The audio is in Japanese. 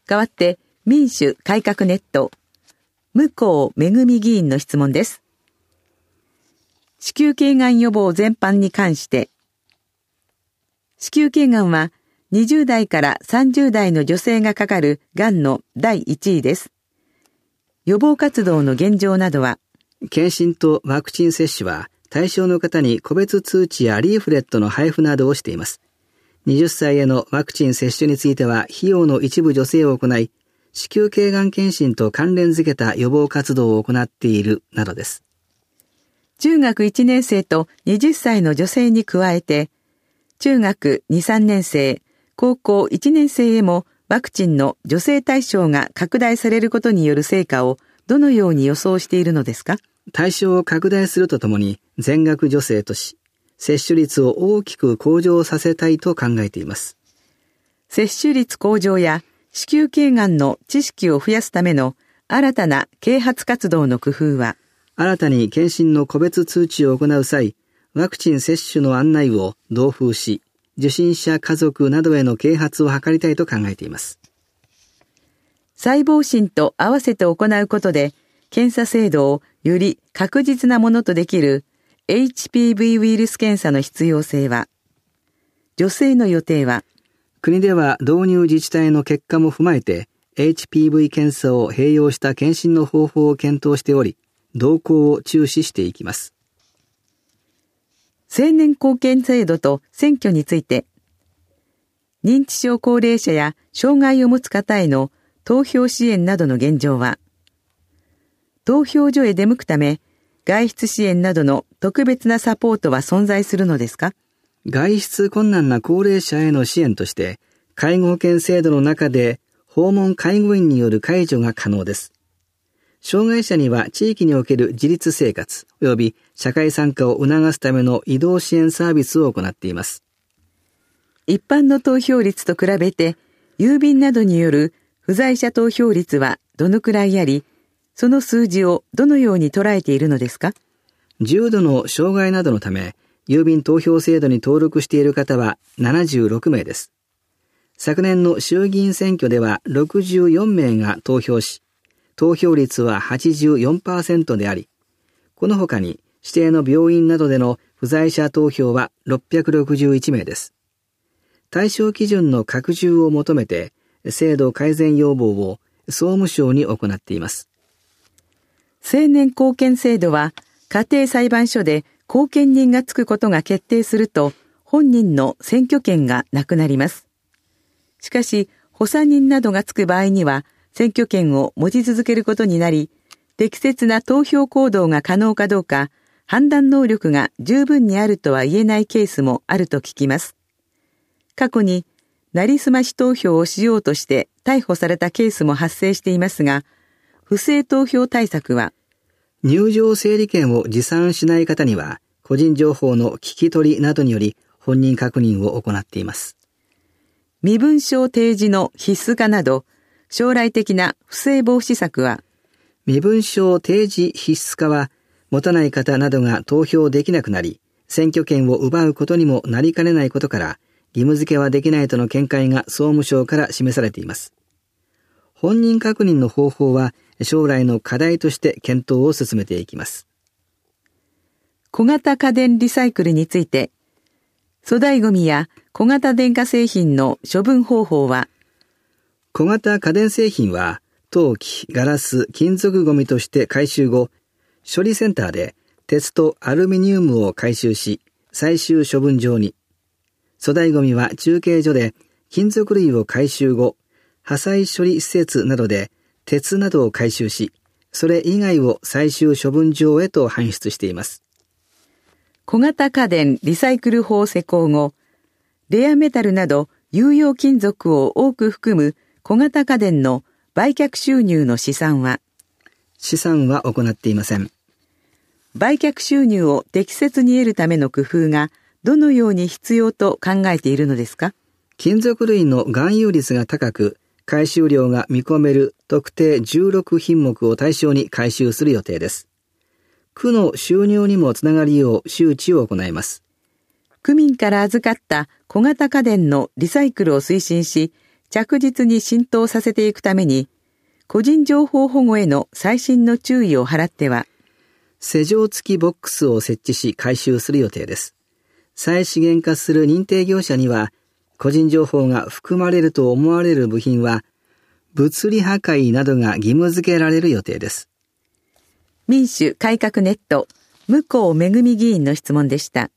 代わって民主改革ネット、向めぐみ議員の質問です。子宮頸がん予防全般に関して、子宮頸がんは20代から30代の女性がかかるがんの第1位です。予防活動の現状などは、 検診とワクチン接種は対象の方に個別通知やリーフレットの配布などをしています。20歳へのワクチン接種については費用の一部助成を行い、子宮頸がん検診と関連づけた予防活動を行っているなどです。 中学1年生と20歳の女性に加えて、中学2、3年生、高校1年生へもワクチンの助成対象が拡大されることによる成果をどのように予想しているのですか？ 対象を拡大するとともに全額助成とし、接種率を大きく向上させたいと考えています。 接種率向上や子宮頸がんの知識を増やすための新たな啓発活動の工夫は、 新たに検診の個別通知を行う際、ワクチン接種の案内を同封し、受診者家族などへの啓発を図りたいと考えています。 細胞診と合わせて行うことで、検査精度をより確実なものとできる HPV ウイルス検査の必要性は、助成の予定は、 国では導入自治体の結果も踏まえて HPV 検査を併用した検診の方法を検討しており、動向を注視していきます。 成年後見制度と選挙について、認知症高齢者や障害を持つ方への投票支援などの現状は、投票所へ出向くため外出支援などの特別なサポートは存在するのですか？ 外出困難な高齢者への支援として、介護保険制度の中で訪問介護員による介助が可能です。障害者には地域における自立生活及び社会参加を促すための移動支援サービスを行っています。 一般の投票率と比べて、郵便などによる不在者投票率はどのくらいあり、その数字をどのように捉えているのですか？ 重度の障害などのため、郵便投票制度に登録している方は76名です。昨年の衆議院選挙では64名が投票し、投票率は 84% であり、この他に指定の病院などでの不在者投票は661名です。対象基準の拡充を求めて、制度改善要望を総務省に行っています。 成年後見制度は、家庭裁判所で後見人がつくことが決定すると、本人の選挙権がなくなります。しかし、補佐人などがつく場合には、選挙権を持ち続けることになり、適切な投票行動が可能かどうか、判断能力が十分にあるとは言えないケースもあると聞きます。過去に、なりすまし投票をしようとして逮捕されたケースも発生していますが、不正投票対策は、 入場整理券を持参しない方には、個人情報の聞き取りなどにより本人確認を行っています。 身分証提示の必須化など、将来的な不正防止策は、 身分証提示必須化は、持たない方などが投票できなくなり、選挙権を奪うことにもなりかねないことから、義務付けはできないとの見解が総務省から示されています。本人確認の方法は、将来の課題として検討を進めていきます。 小型家電リサイクルについて、粗大ゴミや小型電化製品の処分方法は、 小型家電製品は、陶器、ガラス、金属ゴミとして回収後、処理センターで鉄とアルミニウムを回収し、最終処分場に。粗大ゴミは中継所で金属類を回収後、破砕処理施設などで鉄などを回収し、それ以外を最終処分場へと搬出しています。 小型家電リサイクル法施行後、レアメタルなど有用金属を多く含む小型家電の売却収入の試算は行っていません。 売却収入を適切に得るための工夫がどのように必要と考えているのですか？ 金属類の含有率が高く、回収量が見込める特定16品目を対象に回収する予定です。区の収入にもつながるよう周知を行います。 区民から預かった小型家電のリサイクルを推進し、 着実に浸透させていくために、個人情報保護への細心の注意を払っては、 施錠付きボックスを設置し回収する予定です。再資源化する認定業者には、個人情報が含まれると思われる部品は、物理破壊などが義務付けられる予定です。 民主改革ネット、向江めぐみ議員の質問でした。